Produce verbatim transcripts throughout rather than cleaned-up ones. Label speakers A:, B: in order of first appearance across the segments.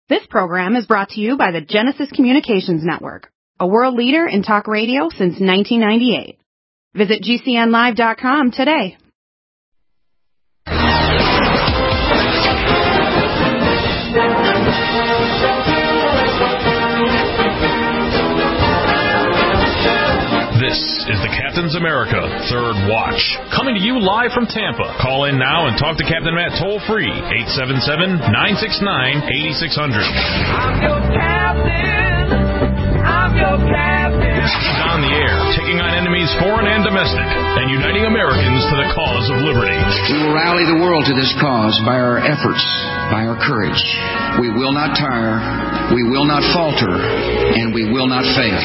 A: This program is brought to you by the Genesis Communications Network, a world leader in talk radio since nineteen ninety-eight. Visit G C N live dot com today.
B: This is the Captain's America Third Watch, coming to you live from Tampa. Call in now and talk to Captain Matt toll-free, eight seven seven, nine six nine, eight six zero zero.
C: I'm your captain. I'm your captain.
B: He's on the air, taking on enemies foreign and domestic, and uniting Americans to the cause of liberty.
D: We will rally the world to this cause by our efforts, by our courage. We will not tire, we will not falter, and we will not fail.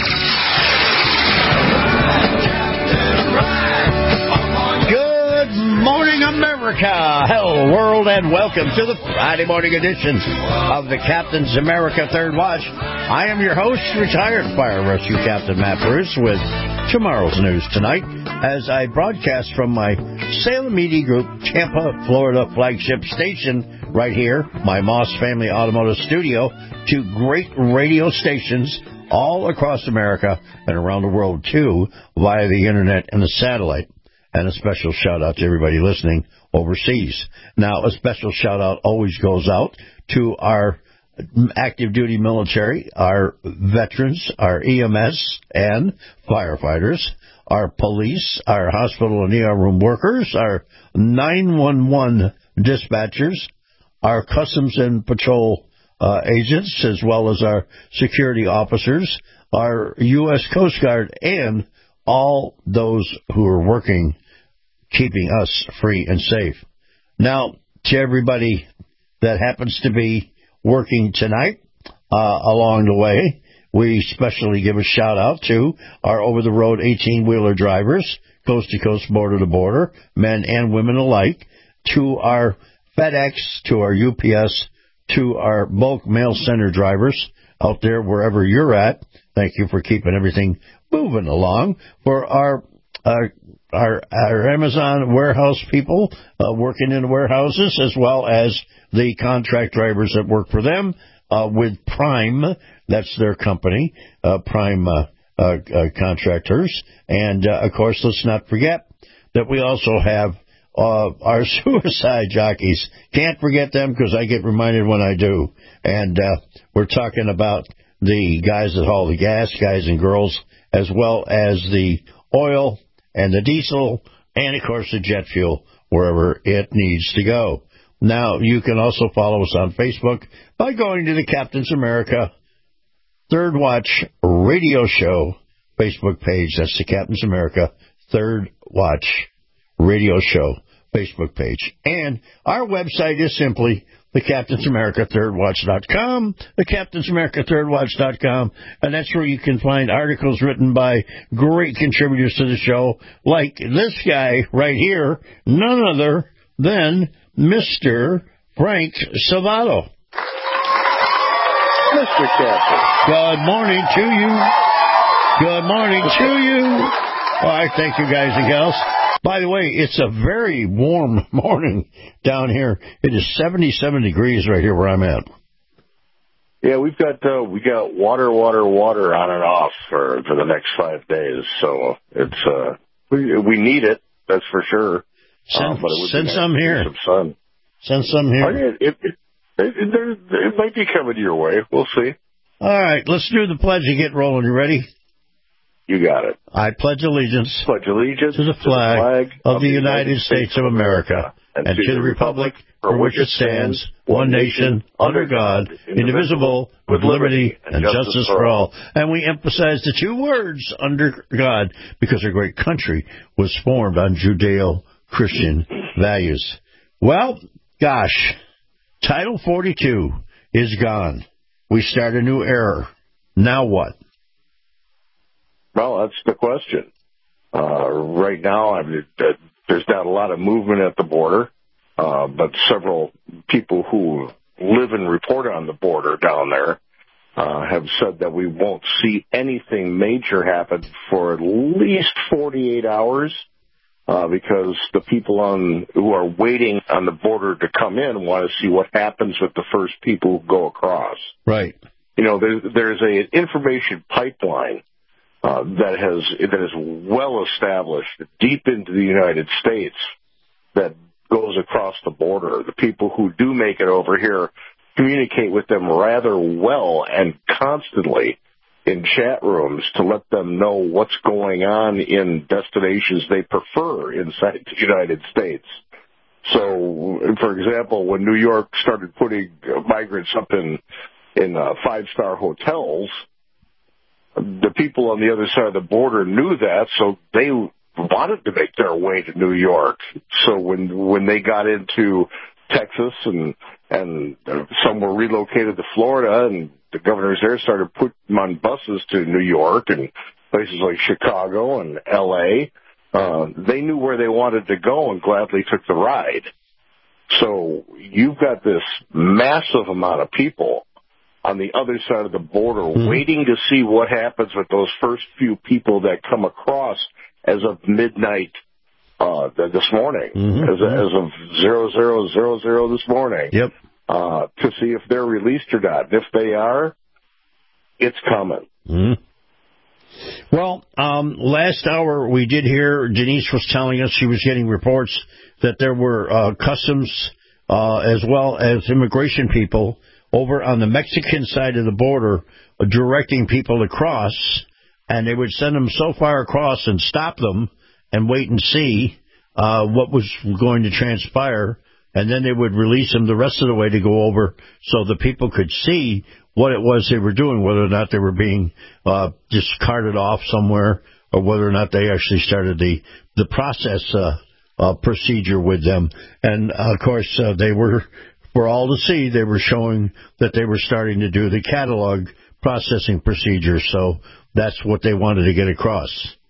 E: Good morning, America. Hello, world, and welcome to the Friday morning edition of the Captain's America Third Watch. I am your host, retired Fire Rescue Captain Matt Bruce, with tomorrow's news tonight as I broadcast from my Salem Media Group Tampa, Florida flagship station right here, my Moss Family Automotive Studio, to great radio stations all across America and around the world, too, via the Internet and the satellite. And a special shout-out to everybody listening overseas. Now, a special shout-out always goes out to our active-duty military, our veterans, our E M S and firefighters, our police, our hospital and E R room workers, our nine one one dispatchers, our customs and patrol uh, agents, as well as our security officers, our U S Coast Guard, and all those who are working, keeping us free and safe. Now, to everybody that happens to be working tonight uh, along the way, we especially give a shout-out to our over-the-road eighteen-wheeler drivers, coast-to-coast, border-to-border, men and women alike, to our FedEx, to our U P S, to our bulk mail center drivers out there wherever you're at. Thank you for keeping everything moving along. For our our our, our Amazon warehouse people uh, working in warehouses, as well as the contract drivers that work for them uh, with Prime, that's their company, uh, Prime uh, uh, uh, Contractors. And, uh, of course, let's not forget that we also have uh, our suicide jockeys. Can't forget them because I get reminded when I do. And uh, we're talking about the guys that haul the gas, guys and girls, as well as the oil and the diesel, and, of course, the jet fuel, wherever it needs to go. Now, you can also follow us on Facebook by going to the Captain's America Third Watch Radio Show Facebook page. That's the Captain's America Third Watch Radio Show Facebook page. And our website is simply the Captain's America Third Watch dot com, the Captain's America Third Watch dot com, and that's where you can find articles written by great contributors to the show, like this guy right here, none other than Mister Frank Salvato.
F: Mister Captain.
E: Good morning to you. Good morning to you. All right, thank you, guys and gals. By the way, it's a very warm morning down here. It is seventy-seven degrees right here where I'm at.
F: Yeah, we've got uh, we got water, water, water on and off for for the next five days. So it's uh, we we need it. That's for sure.
E: Send,
F: uh, but it would
E: send
F: nice
E: some here.
F: Some sun.
E: Send some here.
F: Oh, yeah, it, it, it, it, it might be coming your way. We'll see.
E: All right, let's do the pledge and get rolling. You ready?
F: You got it.
E: I pledge allegiance,
F: pledge allegiance
E: to the flag,
F: to the flag
E: of, of the United, United States of America, and, and to the republic for which it stands, one nation, under God, indivisible, with liberty and justice for all. And we emphasize the two words, under God, because our great country was formed on Judeo-Christian values. Well, gosh, Title forty-two is gone. We start a new era. Now what?
F: Well, that's the question. Uh, right now, I mean, there's not a lot of movement at the border, uh, but several people who live and report on the border down there uh, have said that we won't see anything major happen for at least forty-eight hours. uh, because the people on who are waiting on the border to come in want to see what happens with the first people who go across.
E: Right.
F: You know, there's, there's a information pipeline uh, that has that is well established deep into the United States that goes across the border. The people who do make it over here communicate with them rather well and constantly in chat rooms to let them know what's going on in destinations they prefer inside the United States. So, for example, when New York started putting migrants up in, in uh, five-star hotels, the people on the other side of the border knew that, so they wanted to make their way to New York. So when when they got into Texas and and some were relocated to Florida, and the governors there started putting them on buses to New York and places like Chicago and L A, uh, they knew where they wanted to go and gladly took the ride. So you've got this massive amount of people on the other side of the border mm-hmm. waiting to see what happens with those first few people that come across as of midnight uh, this morning, mm-hmm. as, as of zero zero zero zero this morning.
E: Yep.
F: Uh, to see if they're released or not. If they are, it's coming.
E: Mm-hmm. Well, um, last hour we did hear Denise was telling us she was getting reports that there were uh, customs uh, as well as immigration people over on the Mexican side of the border uh, directing people across, and they would send them so far across and stop them and wait and see uh, what was going to transpire. And then they would release them the rest of the way to go over so the people could see what it was they were doing, whether or not they were being uh, just carted off somewhere or whether or not they actually started the, the process uh, uh, procedure with them. And, uh, of course, uh, they were, for all to see, they were showing that they were starting to do the catalog processing procedure. So that's what they wanted to get across.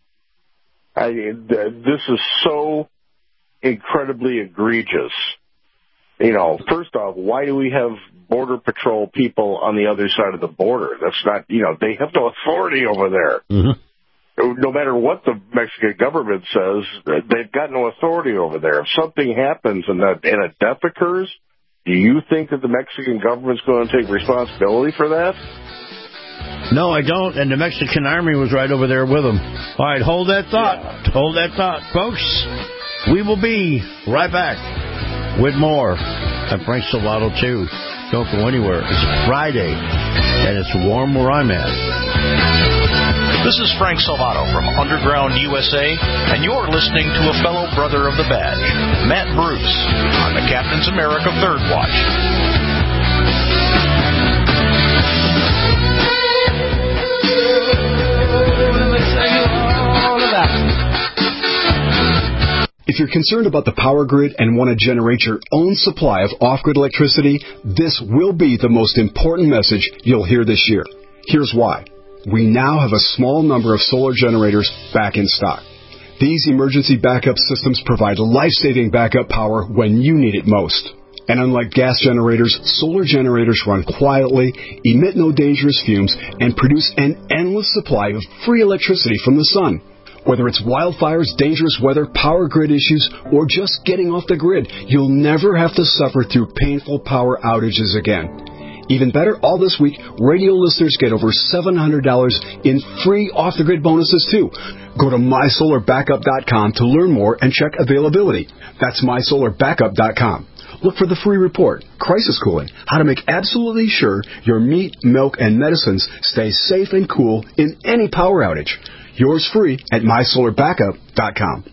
F: I, this is so incredibly egregious. You know, first off, why do we have Border Patrol people on the other side of the border? That's not, you know, they have no authority over there. Mm-hmm. No matter what the Mexican government says, they've got no authority over there. If something happens and, that, and a death occurs, do you think that the Mexican government's going to take responsibility for that?
E: No, I don't, and the Mexican Army was right over there with them. All right, hold that thought. Yeah. Hold that thought, folks. We will be right back with more. And Frank Salvato, too. Don't go anywhere. It's Friday, and it's warm where I'm at.
B: This is Frank Salvato from Underground U S A, and you're listening to a fellow brother of the badge, Matt Bruce, on the Captain's America Third Watch.
G: If you're concerned about the power grid and want to generate your own supply of off-grid electricity, this will be the most important message you'll hear this year. Here's why. We now have a small number of solar generators back in stock. These emergency backup systems provide life-saving backup power when you need it most. And unlike gas generators, solar generators run quietly, emit no dangerous fumes, and produce an endless supply of free electricity from the sun. Whether it's wildfires, dangerous weather, power grid issues, or just getting off the grid, you'll never have to suffer through painful power outages again. Even better, all this week, radio listeners get over seven hundred dollars in free off-the-grid bonuses, too. Go to my solar backup dot com to learn more and check availability. That's my solar backup dot com. Look for the free report, Crisis Cooling, how to make absolutely sure your meat, milk, and medicines stay safe and cool in any power outage. Yours free at my solar backup dot com.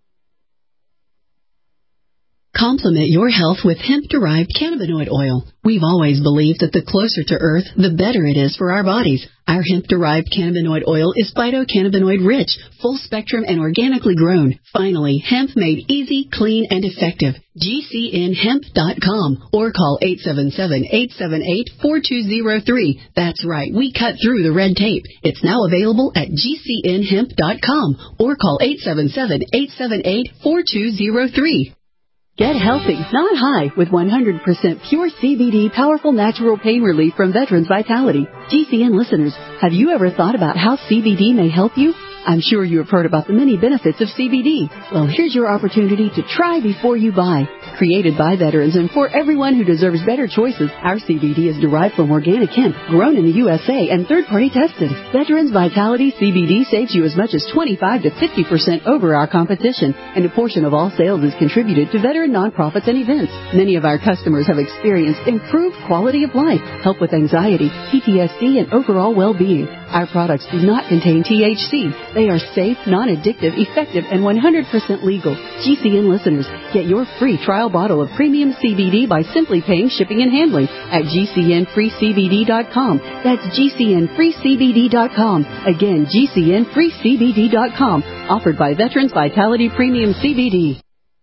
H: Complement your health with hemp-derived cannabinoid oil. We've always believed that the closer to Earth, the better it is for our bodies. Our hemp-derived cannabinoid oil is phytocannabinoid-rich, full-spectrum, and organically grown. Finally, hemp made easy, clean, and effective. G C N hemp dot com or call eight seven seven, eight seven eight, four two zero three. That's right, we cut through the red tape. It's now available at G C N hemp dot com or call eight seven seven, eight seven eight, four two zero three.
I: Get healthy, not high, with one hundred percent pure C B D powerful natural pain relief from Veterans Vitality. G C N listeners, have you ever thought about how C B D may help you? I'm sure you have heard about the many benefits of C B D. Well, here's your opportunity to try before you buy. Created by veterans and for everyone who deserves better choices, our C B D is derived from organic hemp, grown in the U S A and third-party tested. Veterans Vitality C B D saves you as much as twenty-five to fifty percent over our competition, and a portion of all sales is contributed to veteran nonprofits and events. Many of our customers have experienced improved quality of life, help with anxiety, P T S D, and overall well-being. Our products do not contain T H C. They are safe, non-addictive, effective, and one hundred percent legal. G C N listeners, get your free trial bottle of premium C B D by simply paying shipping and handling at G C N free C B D dot com. That's G C N free C B D dot com. Again, G C N free C B D dot com. Offered by Veterans Vitality Premium C B D.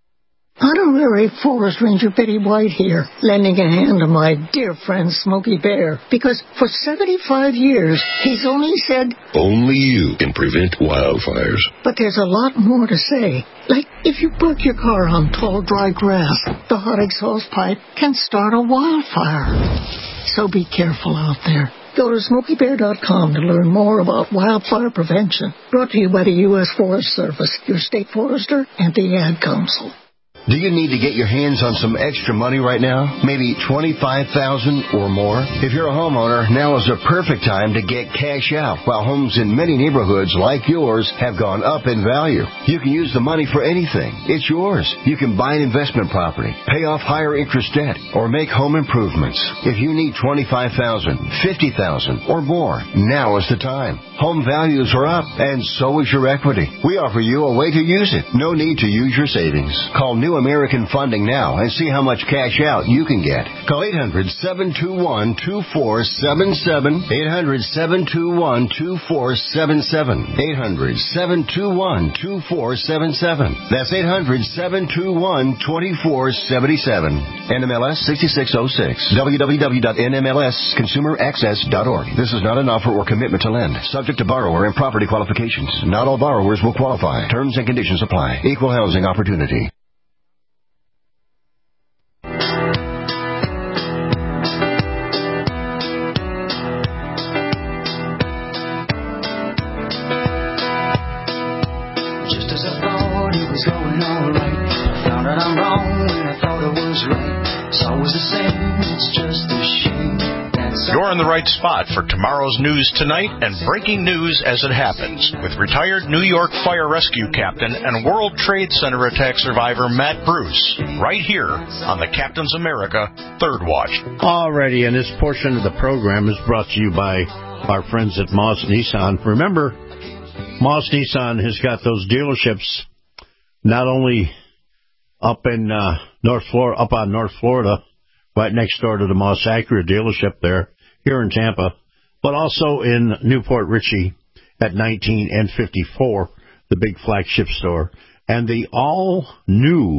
J: Honorary Forest Ranger Betty White here, lending a hand to my dear friend Smokey Bear, because for seventy-five years, he's only said,
K: only you can prevent wildfires.
J: But there's a lot more to say. Like, if you park your car on tall, dry grass, the hot exhaust pipe can start a wildfire. So be careful out there. Go to Smokey Bear dot com to learn more about wildfire prevention. Brought to you by the U S Forest Service, your state forester, and the Ad Council.
L: Do you need to get your hands on some extra money right now? Maybe twenty-five thousand dollars or more? If you're a homeowner, now is the perfect time to get cash out, while homes in many neighborhoods like yours have gone up in value. You can use the money for anything. It's yours. You can buy an investment property, pay off higher interest debt, or make home improvements. If you need twenty-five thousand dollars, fifty thousand dollars, or more, now is the time. Home values are up, and so is your equity. We offer you a way to use it. No need to use your savings. Call New American Funding now and see how much cash out you can get. Call eight hundred, seven two one, two four seven seven, eight hundred, seven two one, two four seven seven, eight hundred, seven two one, two four seven seven. That's eight hundred, seven two one, two four seven seven. N M L S sixty-six oh six. w w w dot n m l s consumer access dot org. This is not an offer or commitment to lend. Subject to borrower and property qualifications. Not all borrowers will qualify. Terms and conditions apply. Equal housing opportunity.
M: You're in the right spot for tomorrow's news tonight and breaking news as it happens with retired New York Fire Rescue Captain and World Trade Center attack survivor Matt Bruce, right here on the Captain's America Third Watch.
E: Alrighty, and this portion of the program is brought to you by our friends at Moss Nissan. Remember, Moss Nissan has got those dealerships not only up in uh, North Florida, up on North Florida, right next door to the Moss Acura dealership there, here in Tampa, but also in Newport Richey at nineteen and fifty-four, the big flagship store, and the all-new,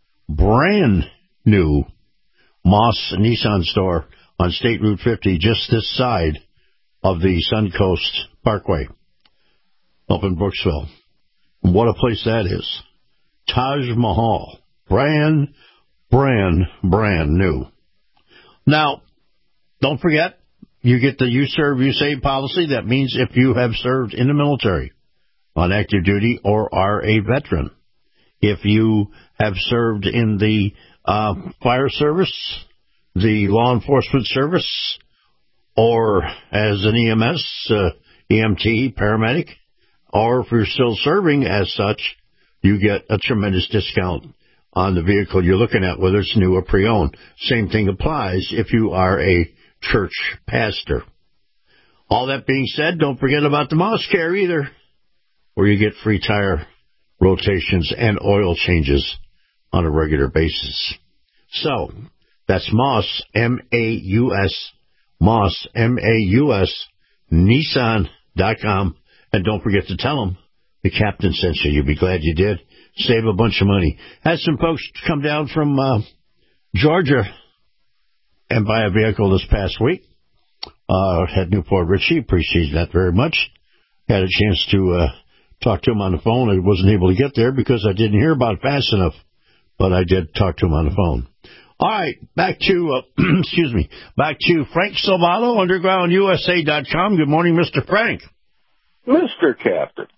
E: brand-new Moss Nissan store on State Route fifty, just this side of the Suncoast Parkway up in Brooksville. What a place that is. Taj Mahal. Brand, brand, brand new. Now, don't forget, you get the You Serve, You Save policy. That means if you have served in the military on active duty or are a veteran, if you have served in the uh, fire service, the law enforcement service, or as an E M S, uh, E M T, paramedic, or if you're still serving as such, you get a tremendous discount on the vehicle you're looking at, whether it's new or pre-owned. Same thing applies if you are a church pastor. All that being said, don't forget about the Moss Care either, where you get free tire rotations and oil changes on a regular basis. So, that's Moss, M A U S, Moss, M A U S, Nissan dot com. And don't forget to tell them the captain sent you. You'll be glad you did. Save a bunch of money. Had some folks come down from uh, Georgia and buy a vehicle this past week. Uh, had Newport Richie. Appreciate that very much. Had a chance to uh, talk to him on the phone. I wasn't able to get there because I didn't hear about it fast enough, but I did talk to him on the phone. All right, back to, uh, excuse me, back to Frank Salvato, underground U S A dot com. Good morning, Mister Frank.
F: Mister Captain,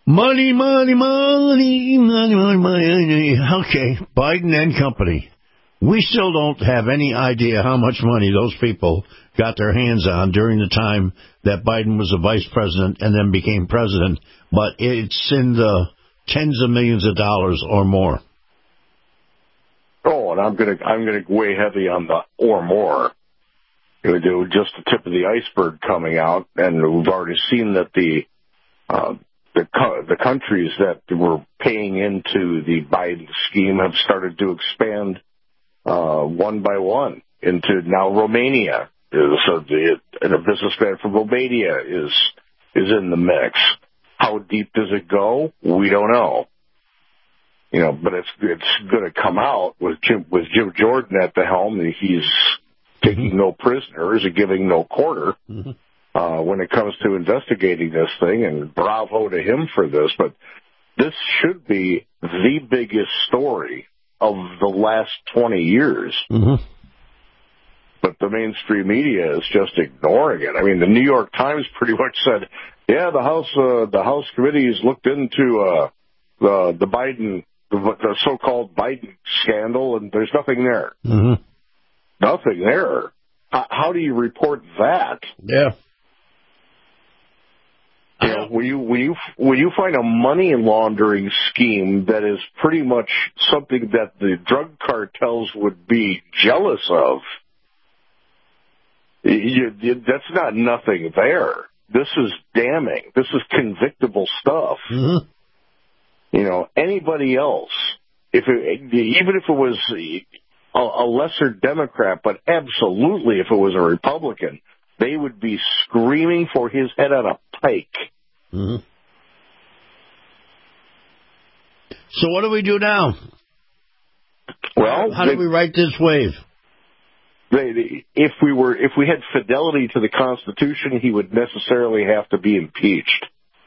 E: Money, money, money, money, money, money. Okay, Biden and company. We still don't have any idea how much money those people got their hands on during the time that Biden was a vice president and then became president, but it's in the tens of millions of dollars or more.
F: Oh, and I'm gonna I'm gonna weigh heavy on the or more. It would do just the tip of the iceberg coming out, and we've already seen that the uh, the the countries that were paying into the Biden scheme have started to expand uh, one by one into now Romania. So the and a businessman from Romania is is in the mix. How deep does it go? We don't know. You know, but it's it's going to come out with Jim with Jim Jordan at the helm. He's taking mm-hmm. no prisoners and giving no quarter mm-hmm. uh, when it comes to investigating this thing. And bravo to him for this. But this should be the biggest story of the last twenty years.
E: Mm-hmm.
F: But the mainstream media is just ignoring it. I mean, the New York Times pretty much said, "Yeah, the House uh, the House committees looked into uh, the the Biden." The, the so-called Biden scandal, and there's nothing there.
E: Mm-hmm.
F: Nothing there. How, how do you report that?
E: Yeah.
F: You know, when you when you when you find a money laundering scheme that is pretty much something that the drug cartels would be jealous of, you, you, that's not nothing there. This is damning. This is convictable stuff.
E: Mm-hmm.
F: You know, anybody else, if it, even if it was a, a lesser Democrat, but absolutely if it was a Republican, they would be screaming for his head on a pike.
E: Mm-hmm. So what do we do now?
F: Well,
E: how
F: they,
E: do we ride this wave?
F: They, they, if we were, if we had fidelity to the Constitution, he would necessarily have to be impeached.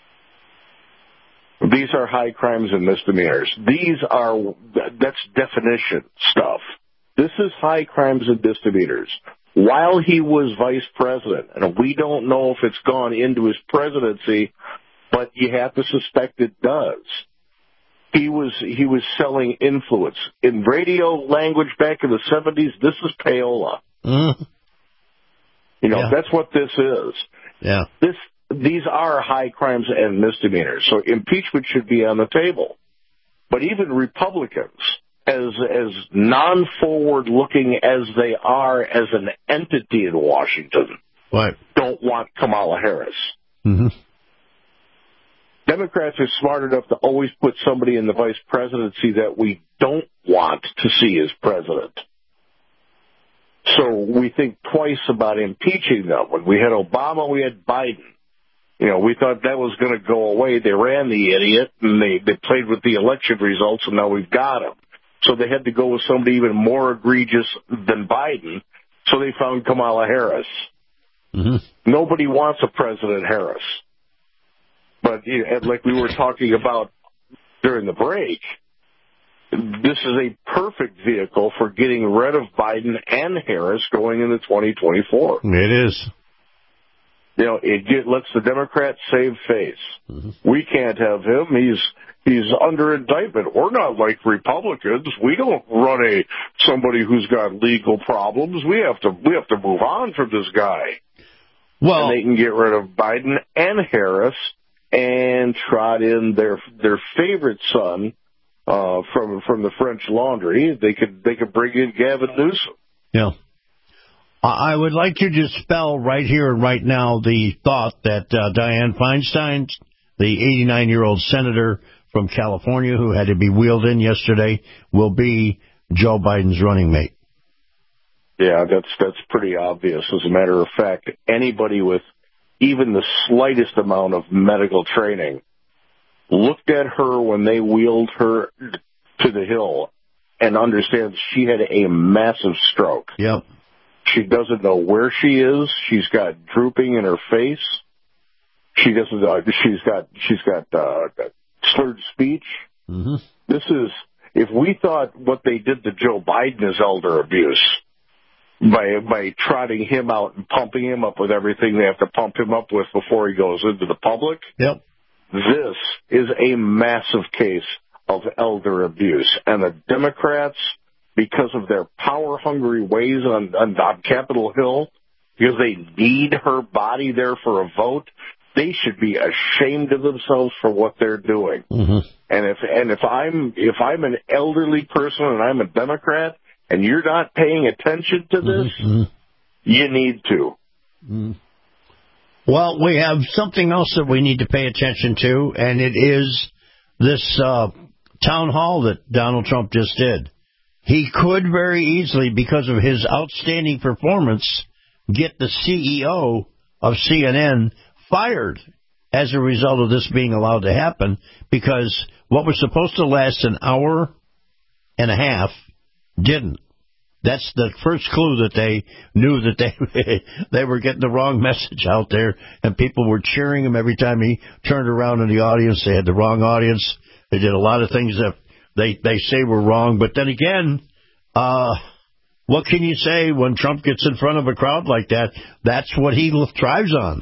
F: These are high crimes and misdemeanors. These are, that's definition stuff. This is high crimes and misdemeanors. While he was vice president, and we don't know if it's gone into his presidency, but you have to suspect it does. He was, he was selling influence. In radio language back in the seventies, this is payola.
E: Mm.
F: You know,
E: yeah.
F: that's what this is.
E: Yeah.
F: This, These are high crimes and misdemeanors, so impeachment should be on the table. But even Republicans, as as non-forward-looking as they are as an entity in Washington,
E: right.
F: don't want Kamala Harris.
E: Mm-hmm.
F: Democrats are smart enough to always put somebody in the vice presidency that we don't want to see as president. So we think twice about impeaching them. When we had Obama, we had Biden. You know, we thought that was going to go away. They ran the idiot, and they, they played with the election results, and now we've got him. So they had to go with somebody even more egregious than Biden, so they found Kamala Harris.
E: Mm-hmm.
F: Nobody wants a President Harris. But you know, like we were talking about during the break, this is a perfect vehicle for getting rid of Biden and Harris going into twenty twenty-four.
E: It is.
F: You know, it get, lets the Democrats save face.
E: Mm-hmm.
F: We can't have him. He's he's under indictment. We're not like Republicans. We don't run a somebody who's got legal problems. We have to we have to move on from this guy.
E: Well,
F: and they can get rid of Biden and Harris and trot in their their favorite son uh, from from the French Laundry. They could they could bring in Gavin Newsom.
E: Yeah. I would like to dispel right here and right now the thought that uh, Dianne Feinstein, the eighty-nine-year-old senator from California who had to be wheeled in yesterday, will be Joe Biden's running mate.
F: Yeah, that's that's pretty obvious. As a matter of fact, anybody with even the slightest amount of medical training looked at her when they wheeled her to the Hill and understands she had a massive stroke.
E: Yep.
F: She doesn't know where she is. She's got drooping in her face. She doesn't. Uh, she's got. She's got uh, slurred speech.
E: Mm-hmm.
F: This is. If we thought what they did to Joe Biden is elder abuse by by trotting him out and pumping him up with everything they have to pump him up with before he goes into the public.
E: Yep.
F: This is a massive case of elder abuse. And the Democrats, because of their power-hungry ways on, on, on Capitol Hill, because they need her body there for a vote, they should be ashamed of themselves for what they're doing.
E: Mm-hmm.
F: And if and if I'm if I'm an elderly person and I'm a Democrat and you're not paying attention to this,
E: mm-hmm.
F: you need to.
E: Mm. Well, we have something else that we need to pay attention to, and it is this uh, town hall that Donald Trump just did. He could very easily, because of his outstanding performance, get the C E O of C N N fired as a result of this being allowed to happen, because what was supposed to last an hour and a half didn't. That's the first clue that they knew that they they were getting the wrong message out there, and people were cheering him every time he turned around in the audience. They had the wrong audience. They did a lot of things that they, they say were wrong. But then again, uh, what can you say when Trump gets in front of a crowd like that? That's what he thrives on.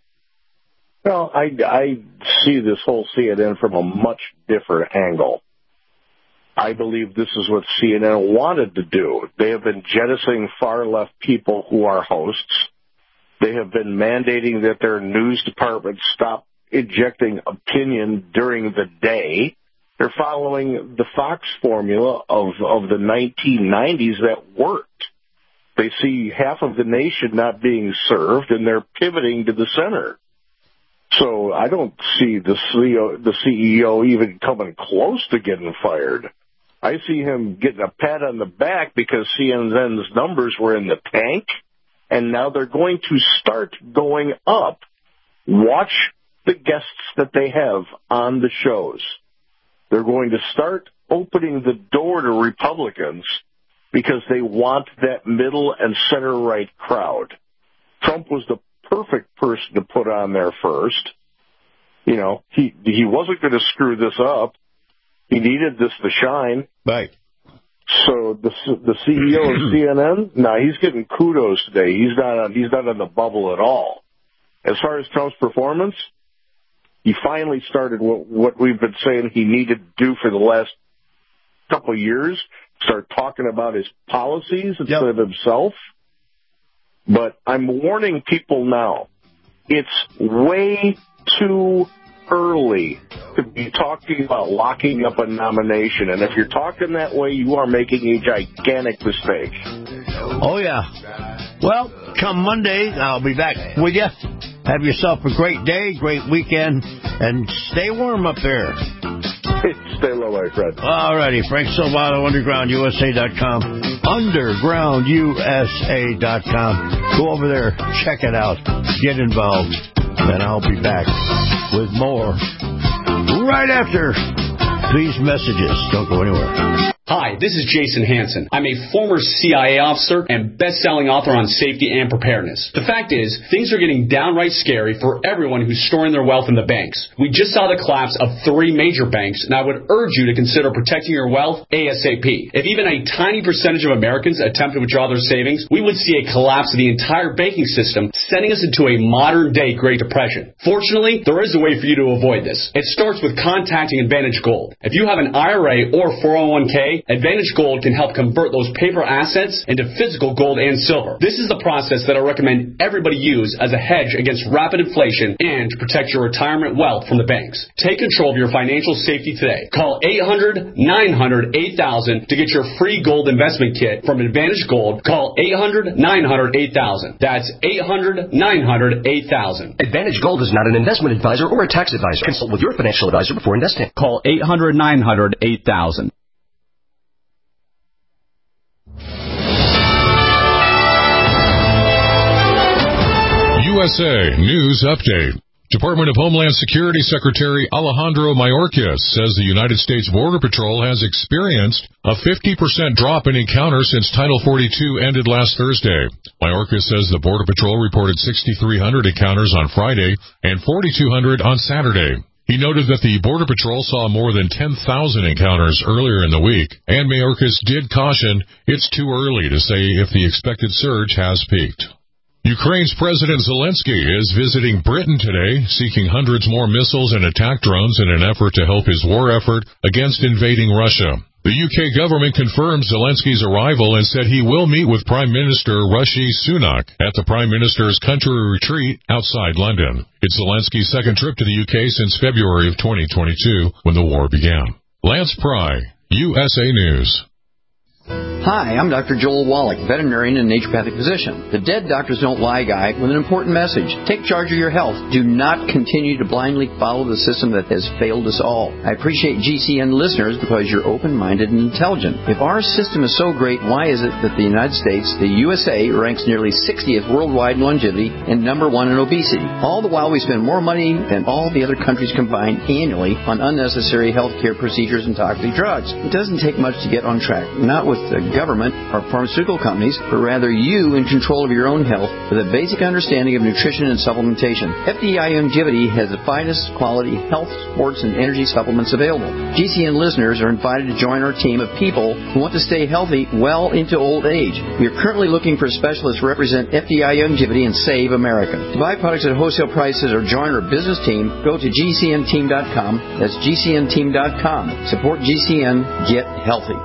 F: Well, I, I see this whole C N N from a much different angle. I believe this is what C N N wanted to do. They have been jettisoning far-left people who are hosts. They have been mandating that their news department stop injecting opinion during the day. They're following the Fox formula of, of the nineteen nineties that worked. They see half of the nation not being served, and they're pivoting to the center. So I don't see the C E O, the C E O even coming close to getting fired. I see him getting a pat on the back because C N N's numbers were in the tank, and now they're going to start going up. Watch the guests that they have on the shows. They're going to start opening the door to Republicans because they want that middle and center-right crowd. Trump was the perfect person to put on there first. You know, he he wasn't going to screw this up. He needed this to shine.
E: Right.
F: So the the C E O of C N N, no, he's getting kudos today. He's not on, he's not on the bubble at all. As far as Trump's performance, he finally started what, what we've been saying he needed to do for the last couple of years, start talking about his policies instead yep. of himself. But I'm warning people now, it's way too early to be talking about locking up a nomination. And if you're talking that way, you are making a gigantic mistake.
E: Oh, yeah. Well, come Monday, I'll be back with you. Have yourself a great day, great weekend, and stay warm up there.
F: Stay low, my friend.
E: All righty. Frank Silvato, underground U S A dot com. underground U S A dot com. Go over there, check it out, get involved, and I'll be back with more right after these messages. Don't go anywhere.
N: Hi, this is Jason Hansen. I'm a former C I A officer and best-selling author on safety and preparedness. The fact is, things are getting downright scary for everyone who's storing their wealth in the banks. We just saw the collapse of three major banks, and I would urge you to consider protecting your wealth ASAP. If even a tiny percentage of Americans attempt to withdraw their savings, we would see a collapse of the entire banking system, sending us into a modern-day Great Depression. Fortunately, there is a way for you to avoid this. It starts with contacting Advantage Gold. If you have an I R A or four oh one k, Advantage Gold can help convert those paper assets into physical gold and silver. This is the process that I recommend everybody use as a hedge against rapid inflation and to protect your retirement wealth from the banks. Take control of your financial safety today. Call eight hundred, nine hundred, eight thousand to get your free gold investment kit from Advantage Gold. Call eight hundred, nine hundred, eight thousand. That's eight hundred, nine hundred, eight thousand.
O: Advantage Gold is not an investment advisor or a tax advisor. Consult with your financial advisor before investing.
N: Call eight hundred, nine hundred, eight thousand.
P: U S A News Update. Department of Homeland Security Secretary Alejandro Mayorkas says the United States Border Patrol has experienced a fifty percent drop in encounters since Title forty-two ended last Thursday. Mayorkas says the Border Patrol reported sixty-three hundred encounters on Friday and forty-two hundred on Saturday. He noted that the Border Patrol saw more than ten thousand encounters earlier in the week, and Mayorkas did caution it's too early to say if the expected surge has peaked. Ukraine's President Zelensky is visiting Britain today, seeking hundreds more missiles and attack drones in an effort to help his war effort against invading Russia. The U K government confirmed Zelensky's arrival and said he will meet with Prime Minister Rishi Sunak at the Prime Minister's country retreat outside London. It's Zelensky's second trip to the U K since February of twenty twenty-two, when the war began. Lance Pry, U S A News.
D: Hi, I'm Doctor Joel Wallach, veterinarian and naturopathic physician. The Dead Doctors Don't Lie guy with an important message. Take charge of your health. Do not continue to blindly follow the system that has failed us all. I appreciate G C N listeners because you're open-minded and intelligent. If our system is so great, why is it that the United States, the U S A, ranks nearly sixtieth worldwide in longevity and number one in obesity? All the while we spend more money than all the other countries combined annually on unnecessary health care procedures and toxic drugs. It doesn't take much to get on track. Not with the government or pharmaceutical companies, but rather you in control of your own health with a basic understanding of nutrition and supplementation. F D I Longevity has the finest quality health, sports, and energy supplements available. G C N listeners are invited to join our team of people who want to stay healthy well into old age. We are currently looking for specialists to represent F D I Longevity and Save America. To buy products at wholesale prices or join our business team, go to G C N team dot com. That's G C N team dot com. Support G C N. Get healthy.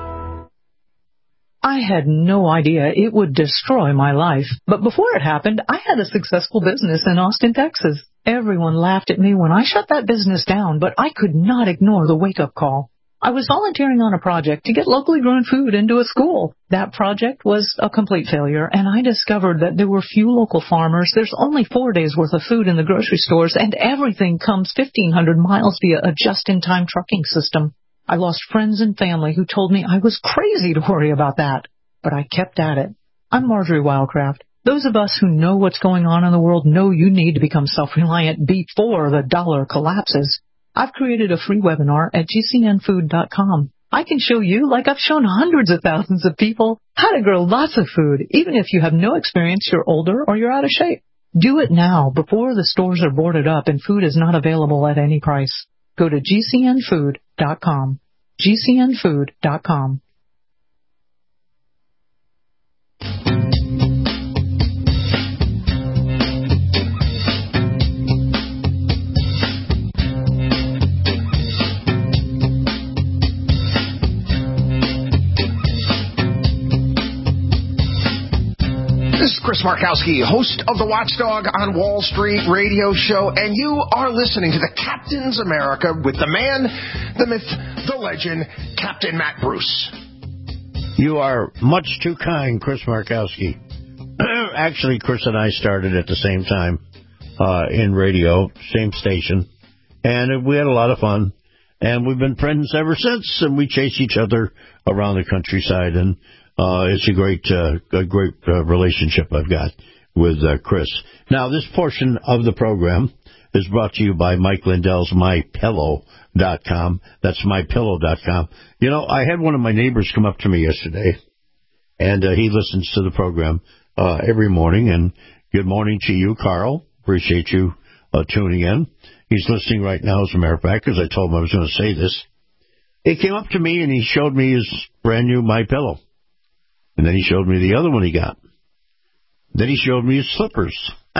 Q: I had no idea it would destroy my life. But before it happened, I had a successful business in Austin, Texas. Everyone laughed at me when I shut that business down, but I could not ignore the wake-up call. I was volunteering on a project to get locally grown food into a school. That project was a complete failure, and I discovered that there were few local farmers. There's only four days' worth of food in the grocery stores, and everything comes fifteen hundred miles via a just-in-time trucking system. I lost friends and family who told me I was crazy to worry about that, but I kept at it. I'm Marjorie Wildcraft. Those of us who know what's going on in the world know you need to become self-reliant before the dollar collapses. I've created a free webinar at G C N food dot com. I can show you, like I've shown hundreds of thousands of people, how to grow lots of food, even if you have no experience, you're older, or you're out of shape. Do it now, before the stores are boarded up and food is not available at any price. Go to G C N food dot com. G C N food dot com.
R: This is Chris Markowski, host of the Watchdog on Wall Street radio show, and you are listening to the Captain's America with the man, the myth, the legend, Captain Matt Bruce.
E: You are much too kind, Chris Markowski. Actually, Chris and I started at the same time uh, in radio, same station, and we had a lot of fun, and we've been friends ever since, and we chase each other around the countryside, and Uh, it's a great, uh, a great uh, relationship I've got with uh, Chris. Now, this portion of the program is brought to you by Mike Lindell's my pillow dot com. That's my pillow dot com. You know, I had one of my neighbors come up to me yesterday, and uh, he listens to the program uh, every morning. And good morning to you, Carl. Appreciate you uh, tuning in. He's listening right now, as a matter of fact, because I told him I was going to say this. He came up to me, and he showed me his brand-new My Pillow. And then he showed me the other one he got. Then he showed me his slippers.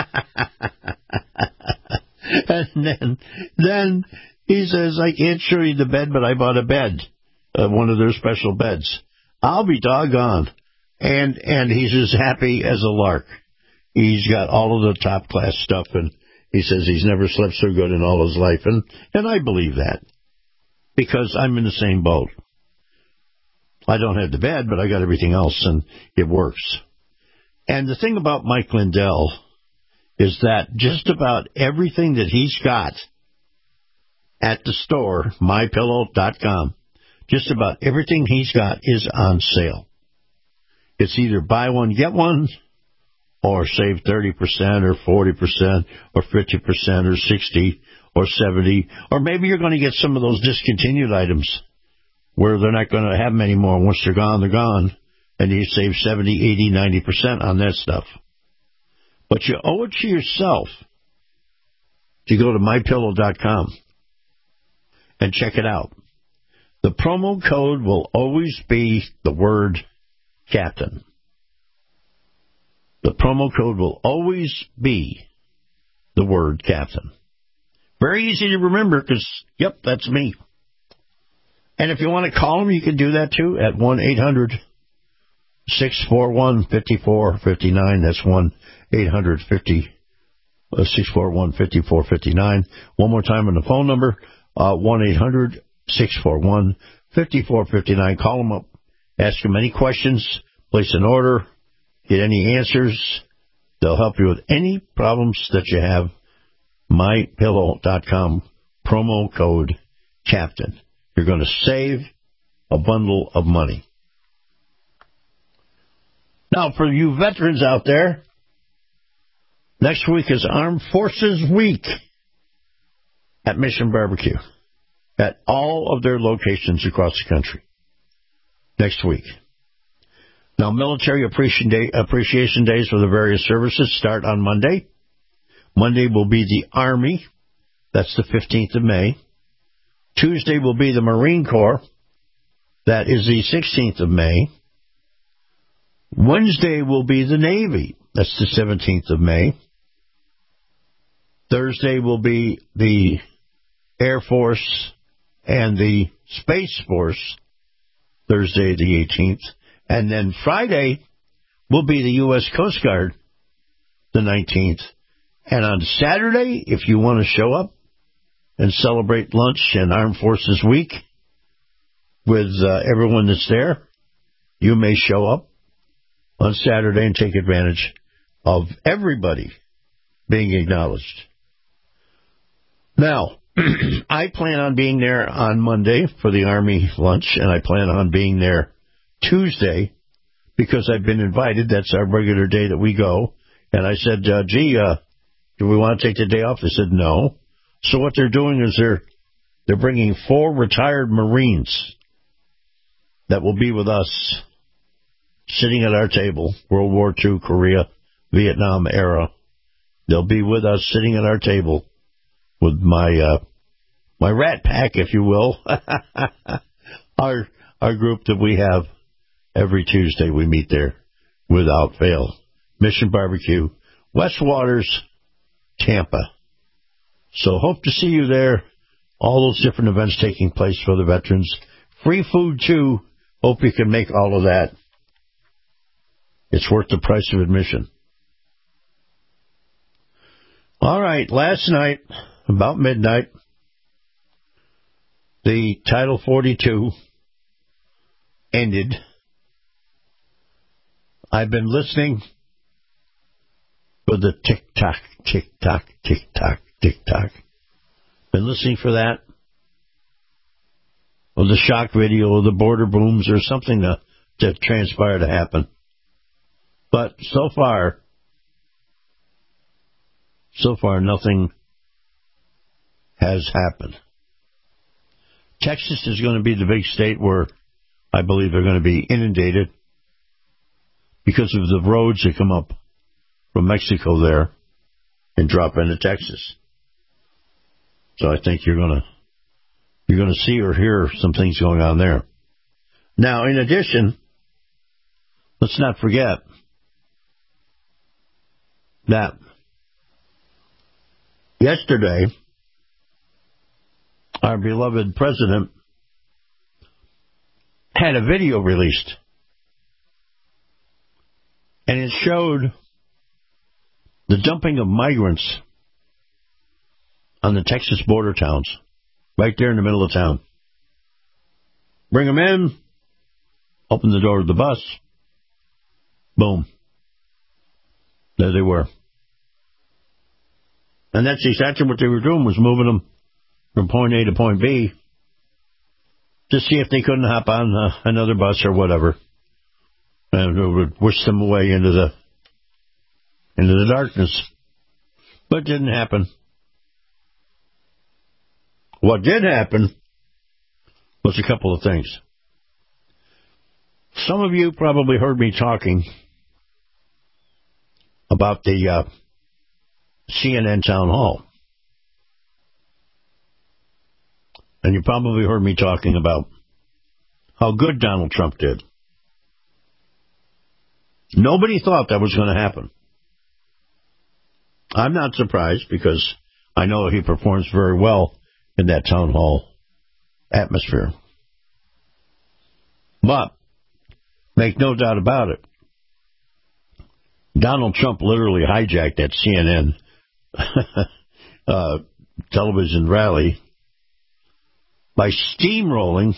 E: And then, then he says, I can't show you the bed, but I bought a bed, uh, one of their special beds. I'll be doggone. And and he's as happy as a lark. He's got all of the top-class stuff, and he says he's never slept so good in all his life. And, and I believe that, because I'm in the same boat. I don't have the bed, but I got everything else, and it works. And the thing about Mike Lindell is that just about everything that he's got at the store, my pillow dot com, just about everything he's got is on sale. It's either buy one, get one, or save thirty percent or forty percent or fifty percent or sixty or seventy, or maybe you're going to get some of those discontinued items where they're not going to have them anymore. Once they're gone, they're gone. And you save seventy, eighty, ninety percent on that stuff. But you owe it to yourself to go to my pillow dot com and check it out. The promo code will always be the word Captain. The promo code will always be the word Captain. Very easy to remember because, yep, that's me. And if you want to call them, you can do that too at one eight hundred six four one five four five nine. That's one eight hundred six four one five four five nine. One more time on the phone number, uh, one eight hundred six four one five four five nine. Call them up, ask them any questions, place an order, get any answers. They'll help you with any problems that you have. my pillow dot com, promo code Captain. You're going to save a bundle of money. Now, for you veterans out there, next week is Armed Forces Week at Mission Barbecue at all of their locations across the country next week. Now, Military Appreciation Day, Appreciation Days for the various services start on Monday. Monday will be the Army. That's the fifteenth of May. Tuesday will be the Marine Corps. That is the sixteenth of May. Wednesday will be the Navy. That's the seventeenth of May. Thursday will be the Air Force and the Space Force. Thursday the eighteenth. And then Friday will be the U S Coast Guard, the nineteenth. And on Saturday, if you want to show up and celebrate lunch and Armed Forces Week with uh, everyone that's there, you may show up on Saturday and take advantage of everybody being acknowledged. Now, I plan on being there on Monday for the Army lunch, and I plan on being there Tuesday because I've been invited. That's our regular day that we go. And I said, uh, gee, uh, do we want to take the day off? They said no. So what they're doing is they're they're bringing four retired Marines that will be with us sitting at our table, World War Two, Korea, Vietnam era. They'll be with us sitting at our table with my uh, my rat pack, if you will, our our group that we have every Tuesday. We meet there without fail. Mission Barbecue, West Waters, Tampa. So hope to see you there. All those different events taking place for the veterans. Free food, too. Hope you can make all of that. It's worth the price of admission. All right, last night, about midnight, the Title forty-two ended. I've been listening for the tick-tock, tick-tock, tick-tock, tick-tock. Been listening for that. Or the shock video, or the border booms, or something to, to transpire to happen. But so far, so far nothing has happened. Texas is going to be the big state where I believe they're going to be inundated because of the roads that come up from Mexico there and drop into Texas. So I think you're going to you're going to see or hear some things going on there. Now, in addition, let's not forget that yesterday, our beloved president had a video released, and it showed the dumping of migrants on the Texas border towns, right there in the middle of town. Bring them in, open the door of the bus, boom. There they were. And that's exactly what they were doing, was moving them from point A to point B to see if they couldn't hop on uh, another bus or whatever. And it would whisk them away into the into the darkness. But it didn't happen. What did happen was a couple of things. Some of you probably heard me talking about the uh, C N N town hall. And you probably heard me talking about how good Donald Trump did. Nobody thought that was going to happen. I'm not surprised because I know he performs very well in that town hall atmosphere. But make no doubt about it, Donald Trump literally hijacked that C N N uh, television rally by steamrolling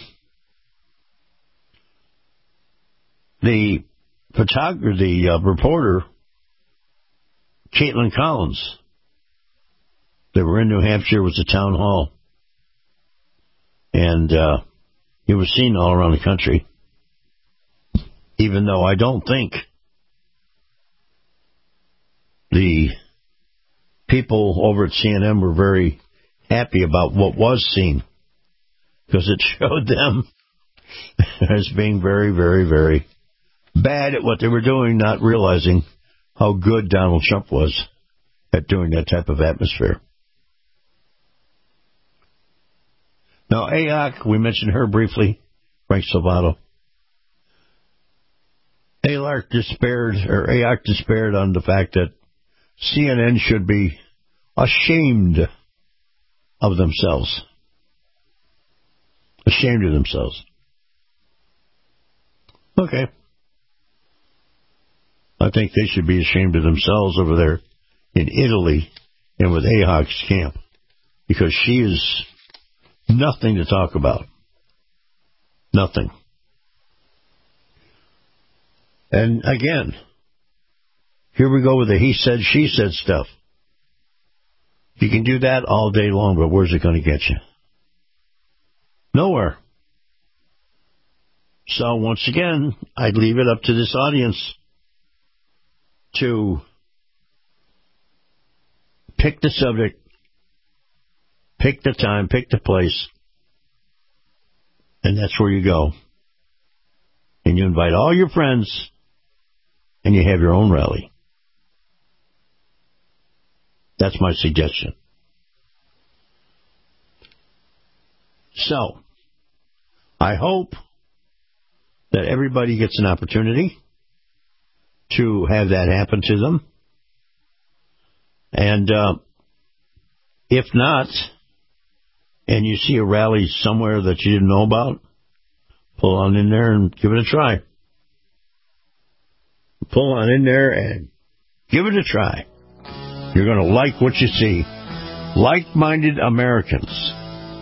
E: the photographer, the uh, reporter, Caitlin Collins. They were in New Hampshire. It was a town hall. And uh, he was seen all around the country. Even though I don't think the people over at C N N were very happy about what was seen, because it showed them as being very, very, very bad at what they were doing, not realizing how good Donald Trump was at doing that type of atmosphere. Now, A O C, we mentioned her briefly, Frank Salvato. A O C despaired, or A O C despaired on the fact that C N N should be ashamed of themselves. Ashamed of themselves. Okay. I think they should be ashamed of themselves over there in Italy and with A O C's camp, because she is nothing to talk about. Nothing. And again, here we go with the he said, she said stuff. You can do that all day long, but where's it going to get you? Nowhere. So once again, I'd leave it up to this audience to pick the subject, pick the time, pick the place, and that's where you go. And you invite all your friends, and you have your own rally. That's my suggestion. So, I hope that everybody gets an opportunity to have that happen to them. And uh, if not, and you see a rally somewhere that you didn't know about, pull on in there and give it a try. Pull on in there and give it a try. You're going to like what you see. Like-minded Americans.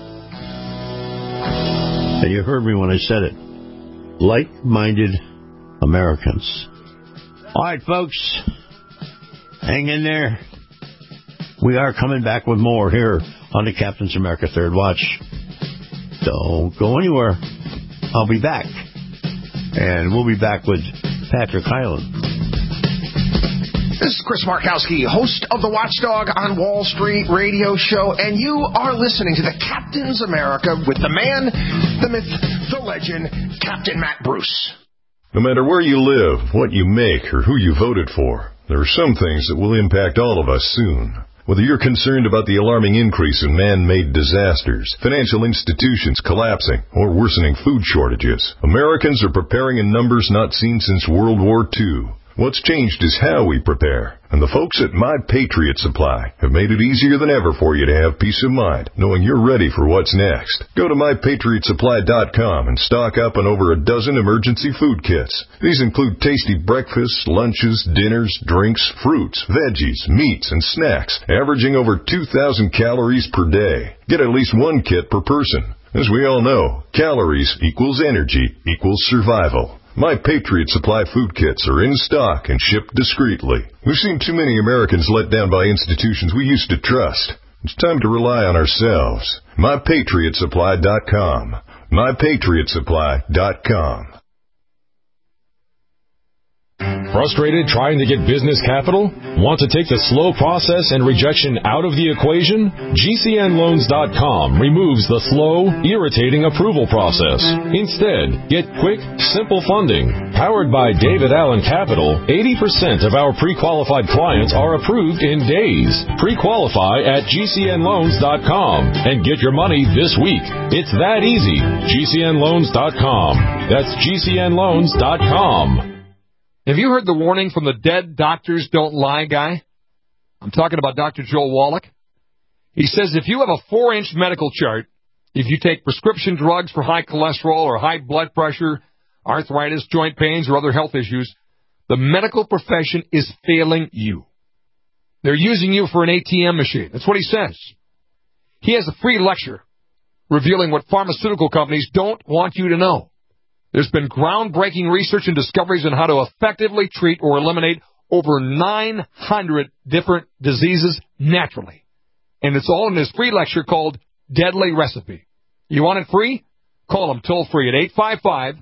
E: And you heard me when I said it. Like-minded Americans. All right, folks. Hang in there. We are coming back with more here on the Captain's America Third Watch. Don't go anywhere. I'll be back. And we'll be back with Patrick Hyland.
R: This is Chris Markowski, host of the Watchdog on Wall Street radio show, and you are listening to the Captain's America with the man, the myth, the legend, Captain Matt Bruce.
P: No matter where you live, what you make, or who you voted for, there are some things that will impact all of us soon. Whether you're concerned about the alarming increase in man-made disasters, financial institutions collapsing, or worsening food shortages, Americans are preparing in numbers not seen since World War Two. What's changed is how we prepare, and the folks at My Patriot Supply have made it easier than ever for you to have peace of mind, knowing you're ready for what's next. Go to my patriot supply dot com and stock up on over a dozen emergency food kits. These include tasty breakfasts, lunches, dinners, drinks, fruits, veggies, meats, and snacks, averaging over two thousand calories per day. Get at least one kit per person. As we all know, calories equals energy equals survival. My Patriot Supply food kits are in stock and shipped discreetly. We've seen too many Americans let down by institutions we used to trust. It's time to rely on ourselves. my patriot supply dot com. my patriot supply dot com. Frustrated trying to get business capital? Want to take the slow process and rejection out of the equation? G C N loans dot com removes the slow, irritating approval process. Instead, get quick, simple funding. Powered by David Allen Capital, eighty percent of our pre-qualified clients are approved in days. Pre-qualify at G C N loans dot com and get your money this week. It's that easy. G C N loans dot com. That's G C N loans dot com.
S: Have you heard the warning from the dead doctors don't lie guy? I'm talking about Doctor Joel Wallach. He says if you have a four-inch medical chart, if you take prescription drugs for high cholesterol or high blood pressure, arthritis, joint pains, or other health issues, the medical profession is failing you. They're using you for an A T M machine. That's what he says. He has a free lecture revealing what pharmaceutical companies don't want you to know. There's been groundbreaking research and discoveries on how to effectively treat or eliminate over nine hundred different diseases naturally. And it's all in his free lecture called Deadly Recipe. You want it free? Call him toll free at eight five five,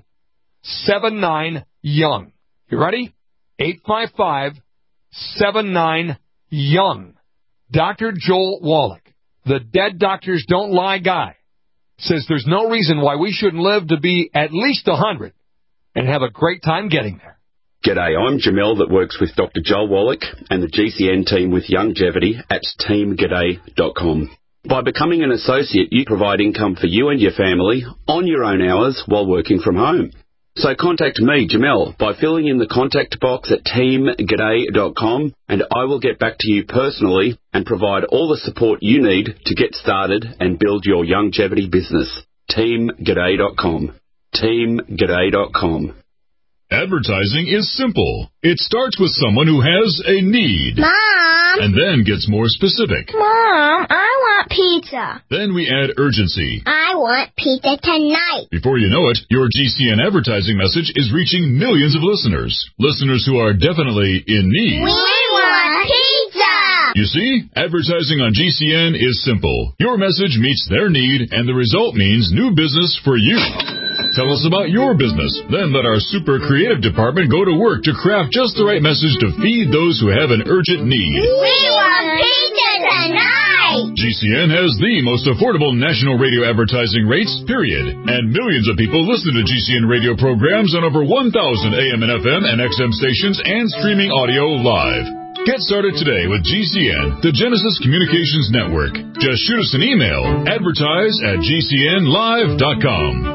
S: seven nine, young. You ready? eight five five, seven nine, young. Doctor Joel Wallach, the Dead Doctors Don't Lie guy, says there's no reason why we shouldn't live to be at least one hundred and have a great time getting there.
T: G'day, I'm Jamel that works with Doctor Joel Wallach and the G C N team with Longevity at team g'day dot com. By becoming an associate, you provide income for you and your family on your own hours while working from home. So contact me, Jamel, by filling in the contact box at team g'day dot com, and I will get back to you personally and provide all the support you need to get started and build your longevity business. team g'day dot com. team g'day dot com.
P: Advertising is simple. It starts with someone who has a need.
U: Mom!
P: And then gets more specific.
U: Mom, I want pizza.
P: Then we add urgency.
U: I want pizza tonight.
P: Before you know it, your G C N advertising message is reaching millions of listeners. Listeners who are definitely in need.
U: We want pizza!
P: You see, advertising on G C N is simple. Your message meets their need, and the result means new business for you. Tell us about your business. Then let our super creative department go to work to craft just the right message to feed those who have an urgent need.
U: We want pizza tonight!
P: G C N has the most affordable national radio advertising rates, period. And millions of people listen to G C N radio programs on over one thousand A M and F M and X M stations and streaming audio live. Get started today with G C N, the Genesis Communications Network. Just shoot us an email, advertise at G C N live dot com.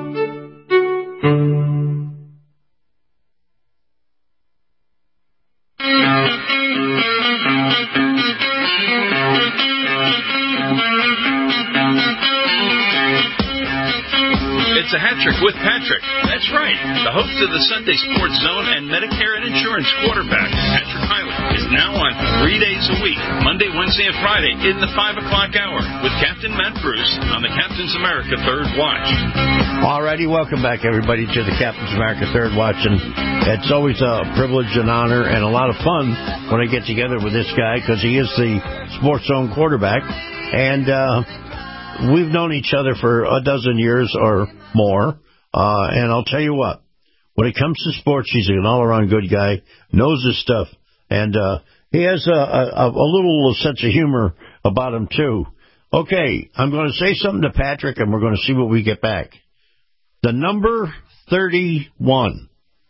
V: It's a hat trick with Patrick. That's right. The host of the Sunday Sports Zone and Medicare and Insurance quarterback, Patrick Hyland, is now on three days a week, Monday, Wednesday, and Friday in the five o'clock hour with Captain Matt Bruce on the Captain's America Third Watch.
E: Alrighty, welcome back, everybody, to the Captain's America Third Watch. And it's always a privilege and honor and a lot of fun when I get together with this guy because he is the Sports Zone quarterback. And uh, we've known each other for a dozen years or more. Uh, and I'll tell you what, when it comes to sports, he's an all-around good guy, knows his stuff. And uh, he has a, a, a little sense of humor about him, too. Okay, I'm going to say something to Patrick, and we're going to see what we get back. The number thirty-one.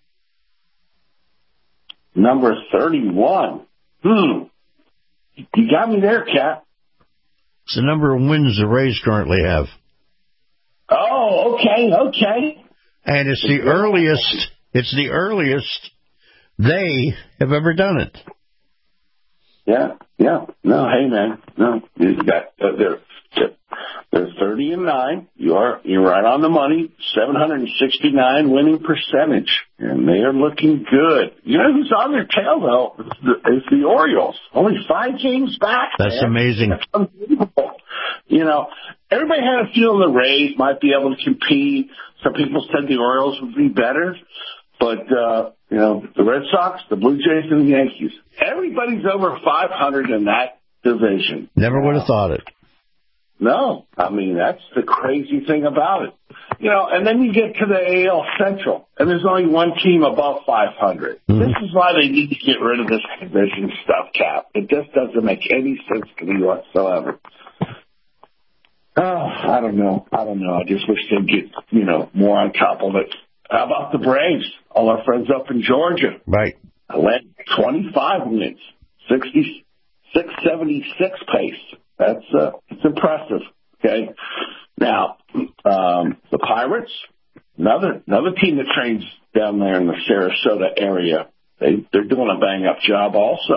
W: Number thirty-one. Hmm. You got me there, Cap.
E: It's the number of wins the Rays currently have.
W: Oh, okay, okay.
E: And it's the earliest, it's the earliest they have ever done it.
W: Yeah, yeah. No, hey, man. No, you got, uh, they're, they're thirty and nine. You are, you're right on the money. seven hundred sixty-nine winning percentage. And they are looking good. You know who's on their tail, though? It's the, it's the Orioles. Only five games back.
E: That's
W: man.
E: amazing.
W: That's unbelievable. You know, everybody had a feeling the Rays might be able to compete. Some people said the Orioles would be better. But, uh, you know, the Red Sox, the Blue Jays, and the Yankees. Everybody's over five hundred in that division.
E: Never would have thought it.
W: No. I mean, that's the crazy thing about it. You know, and then you get to the A L Central, and there's only one team above five hundred. Mm-hmm. This is why they need to get rid of this division stuff, Cap. It just doesn't make any sense to me whatsoever. Oh, I don't know. I don't know. I just wish they'd get, you know, more on top of it. How about the Braves? All our friends up in Georgia.
E: Right.
W: Led twenty-five wins, sixty-six seventy-six pace. That's, uh, it's impressive. Okay. Now, um, the Pirates, another, another team that trains down there in the Sarasota area. They, they're doing a bang up job also.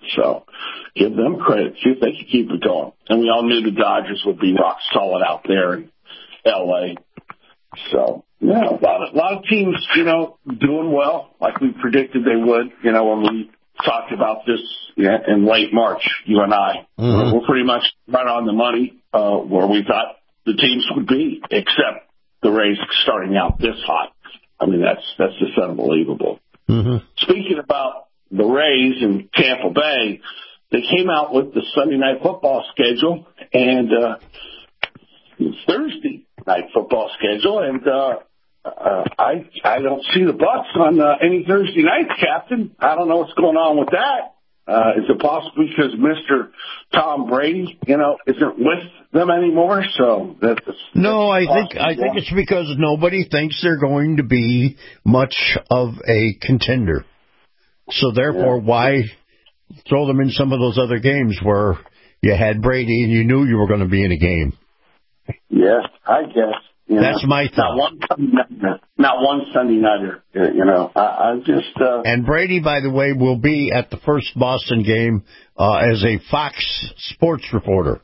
W: So give them credit. See if they can keep it going. And we all knew the Dodgers would be rock solid out there in L A. So, yeah, a lot of, a lot of teams, you know, doing well, like we predicted they would, you know, when we talked about this yeah, in late March, you and I. Mm-hmm. We're pretty much right on the money uh, where we thought the teams would be, except the Rays starting out this hot. I mean, that's that's just unbelievable.
E: Mm-hmm.
W: Speaking about the Rays in Tampa Bay, they came out with the Sunday night football schedule and uh, Thursday night football schedule, and uh, uh, I I don't see the Bucs on uh, any Thursday nights, Captain. I don't know what's going on with that. Uh, is it possible because Mister Tom Brady, you know, isn't with them anymore? So that's
E: no, I think I think it's because nobody thinks they're going to be much of a contender. So therefore, yeah. why throw them in some of those other games where you had Brady and you knew you were going to be in a game?
W: Yeah, I guess. You
E: That's
W: know,
E: my thought.
W: Not one Sunday nighter. Not one Sunday nighter. You know, I, I just. Uh,
E: and Brady, by the way, will be at the first Boston game uh, as a Fox Sports reporter.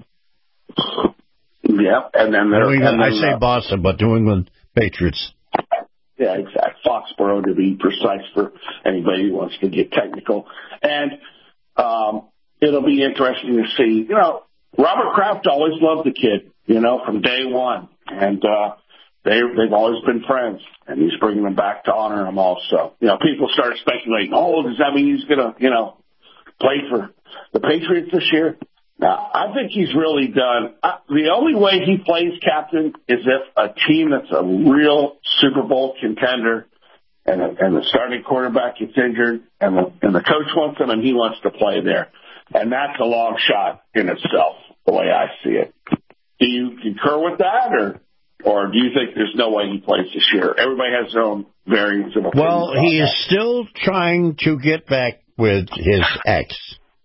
W: Yeah, and then
E: New England,
W: and then,
E: I say
W: uh,
E: Boston, but New England Patriots.
W: Yeah, exactly. Foxborough, to be precise, for anybody who wants to get technical. And um, it'll be interesting to see. You know, Robert Kraft always loved the kid. You know, from day one. And uh, they, they've always been friends. And he's bringing them back to honor him also. You know, people start speculating, oh, does that mean he's going to, you know, play for the Patriots this year? Now, I think he's really done. Uh, the only way he plays, Captain, is if a team that's a real Super Bowl contender and, a, and the starting quarterback gets injured and the, and the coach wants him and he wants to play there. And that's a long shot in itself, the way I see it. Do you concur with that, or or do you think there's no way he plays this year? Everybody has their own variants of opinion.
E: Well, he is that. still trying to get back with his ex.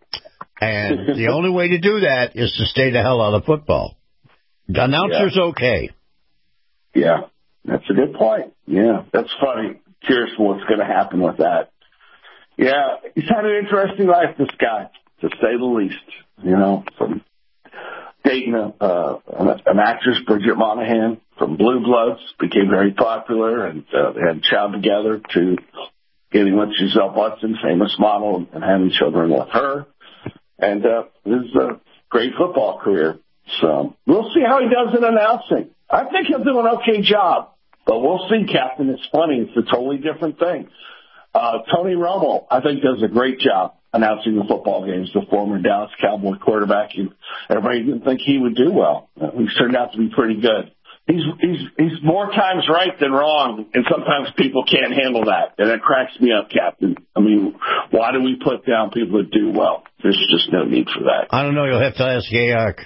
E: And the only way to do that is to stay the hell out of football. The announcer's yeah. okay.
W: Yeah, that's a good point. Yeah, that's funny. Curious what's going to happen with that. Yeah, he's had an interesting life, this guy, to say the least. You know, from dating a, uh, an actress, Bridget Monahan, from Blue Bloods, became very popular, and uh, they had a child together, to getting with Giselle Bundchen, famous model, and having children with her. And uh, this is a great football career. So we'll see how he does in announcing. I think he'll do an okay job, but we'll see, Captain. It's funny. It's a totally different thing. Uh, Tony Romo, I think, does a great job announcing the football games, the former Dallas Cowboy quarterback. And everybody didn't think he would do well. Uh, he's turned out to be pretty good. He's, he's, he's more times right than wrong, and sometimes people can't handle that. And it cracks me up, Captain. I mean, why do we put down people that do well? There's just no need for that.
E: I don't know. You'll have to ask Gayark.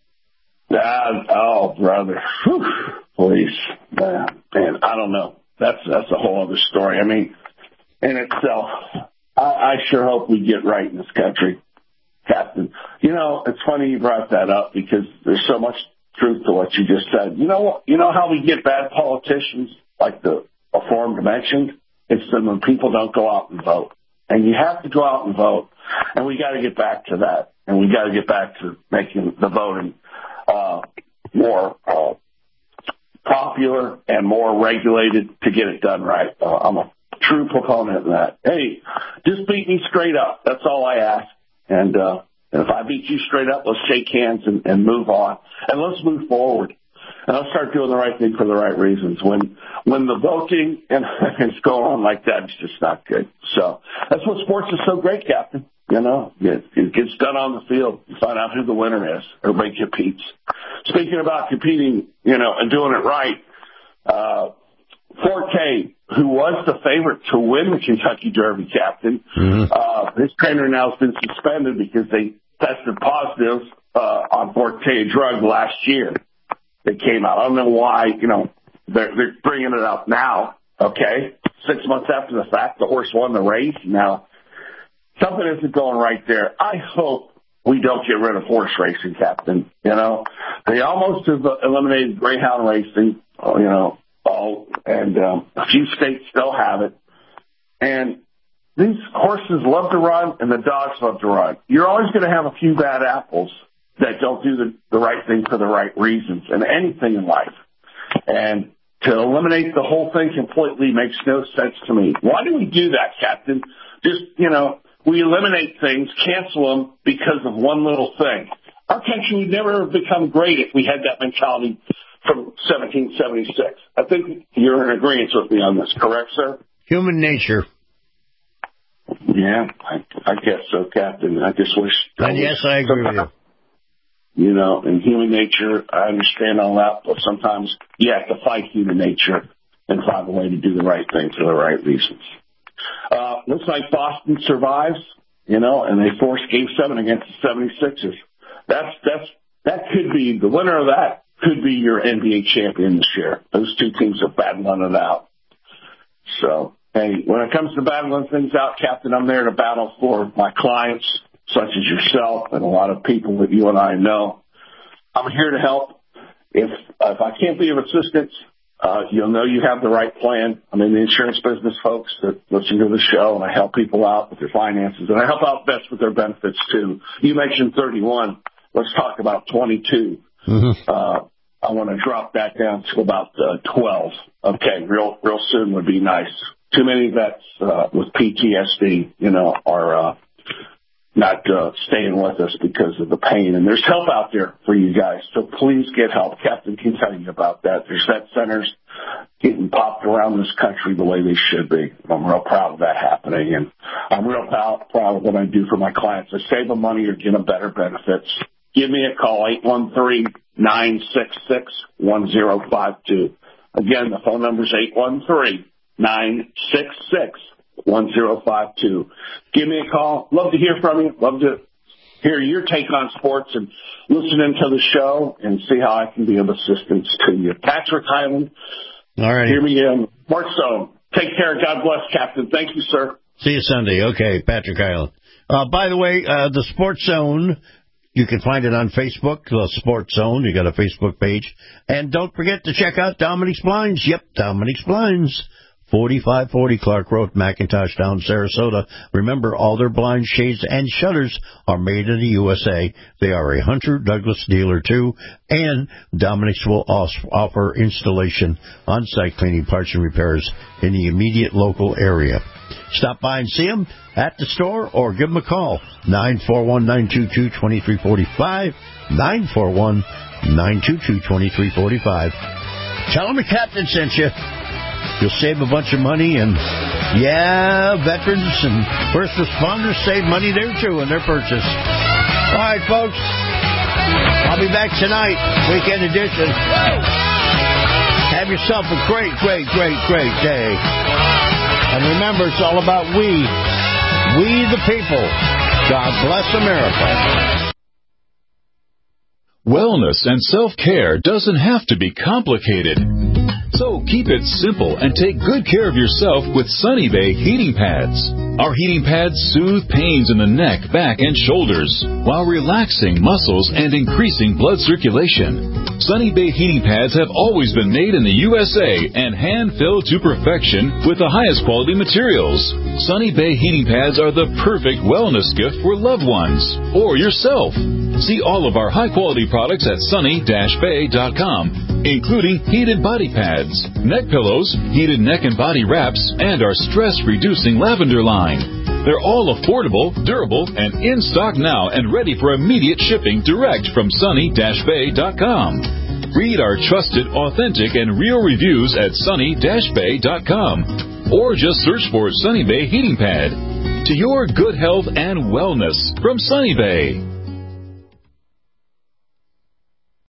W: Uh, oh, brother. Whew, please. Uh, man, I don't know. That's, that's a whole other story. I mean, in itself, I, I sure hope we get right in this country, Captain. You know, it's funny you brought that up because there's so much truth to what you just said. You know what? You know how we get bad politicians, like the aforementioned? It's then when people don't go out and vote. And you have to go out and vote. And we got to get back to that. And we got to get back to making the voting uh, more uh, popular and more regulated to get it done right. Uh, I'm a true proponent of that. Hey, just beat me straight up. That's all I ask. And, uh, and if I beat you straight up, let's shake hands and, and move on. And let's move forward. And let's start doing the right thing for the right reasons. When when the voting and is going on like that, it's just not good. So that's what sports is so great, Captain. You know, it, it gets done on the field. You find out who the winner is. Everybody competes. Speaking about competing, you know, and doing it right, uh, Forte, who was the favorite to win the Kentucky Derby, Captain, mm-hmm. uh, his trainer now has been suspended because they tested positive uh, on Forte, a drug, last year. They came out. I don't know why, you know, they're, they're bringing it up now, okay? Six months after the fact, the horse won the race. Now, something isn't going right there. I hope we don't get rid of horse racing, Captain. You know, they almost have eliminated greyhound racing, you know, all, and um, a few states still have it. And these horses love to run and the dogs love to run. You're always going to have a few bad apples that don't do the, the right thing for the right reasons in anything in life. And to eliminate the whole thing completely makes no sense to me. Why do we do that, Captain? Just, you know, we eliminate things, cancel them because of one little thing. Our country would never have become great if we had that mentality from seventeen seventy-six. I think you're in agreement with me on this, correct, sir?
E: Human nature.
W: Yeah, I, I guess so, Captain. I just wish...
E: And yes, I agree with you.
W: You know, in human nature, I understand all that, but sometimes you have to fight human nature and find a way to do the right thing for the right reasons. Uh, looks like Boston survives, you know, and they forced Game seven against the seventy-sixers. That's, that's, that could be, the winner of that could be your N B A champion this year. Those two teams are battling it out. So, hey, when it comes to battling things out, Captain, I'm there to battle for my clients, such as yourself and a lot of people that you and I know. I'm here to help. If uh, if I can't be of assistance, uh, you'll know you have the right plan. I'm in the insurance business, folks, that listen to the show, and I help people out with their finances, and I help out vets with their benefits, too. You mentioned thirty-one. Let's talk about twenty-two. Mm-hmm. Uh, I want to drop that down to about uh, twelve. Okay, real real soon would be nice. Too many vets uh, with P T S D, you know, are uh, not uh, staying with us because of the pain. And there's help out there for you guys, so please get help. Captain can tell you about that. There's vet centers getting popped around this country the way they should be. I'm real proud of that happening, and I'm real proud, proud of what I do for my clients. I save them money or get them better benefits. Give me a call, eight one three, nine six six, one zero five two. Again, the phone number is eight one three, nine six six, one zero five two. Give me a call. Love to hear from you. Love to hear your take on sports and listen into the show and see how I can be of assistance to you. Patrick Highland.
E: All right.
W: Hear me in Sports Zone. Take care. God bless, Captain. Thank you, sir.
E: See you Sunday. Okay, Patrick Highland. Uh, by the way, uh, the Sports Zone, you can find it on Facebook, the Sports Zone. You got a Facebook page. And don't forget to check out Dominic's Blinds. Yep, Dominic's Blinds. forty-five forty Clark Road, McIntosh Town, Sarasota. Remember, all their blinds, shades, and shutters are made in the U S A. They are a Hunter Douglas dealer, too. And Dominic's will offer installation, on-site cleaning, parts, and repairs in the immediate local area. Stop by and see them at the store or give them a call, nine four one, nine two two, two three four five, nine four one, nine two two, two three four five. Tell them the captain sent you. You'll save a bunch of money, and, yeah, veterans and first responders save money there, too, in their purchase. All right, folks, I'll be back tonight, weekend edition. Have yourself a great, great, great, great day. And remember, it's all about we. We the people. God bless America.
A: Wellness and self-care doesn't have to be complicated. So keep it simple and take good care of yourself with Sunny Bay heating pads. Our heating pads soothe pains in the neck, back, and shoulders while relaxing muscles and increasing blood circulation. Sunny Bay heating pads have always been made in the U S A and hand-filled to perfection with the highest quality materials. Sunny Bay heating pads are the perfect wellness gift for loved ones or yourself. See all of our high-quality products at sunny dash bay dot com, including heated body pads, neck pillows, heated neck and body wraps, and our stress-reducing lavender line. They're all affordable, durable, and in stock now and ready for immediate shipping direct from sunny dash bay dot com. Read our trusted, authentic, and real reviews at sunny dash bay dot com or just search for Sunny Bay Heating Pad. To your good health and wellness from Sunny Bay.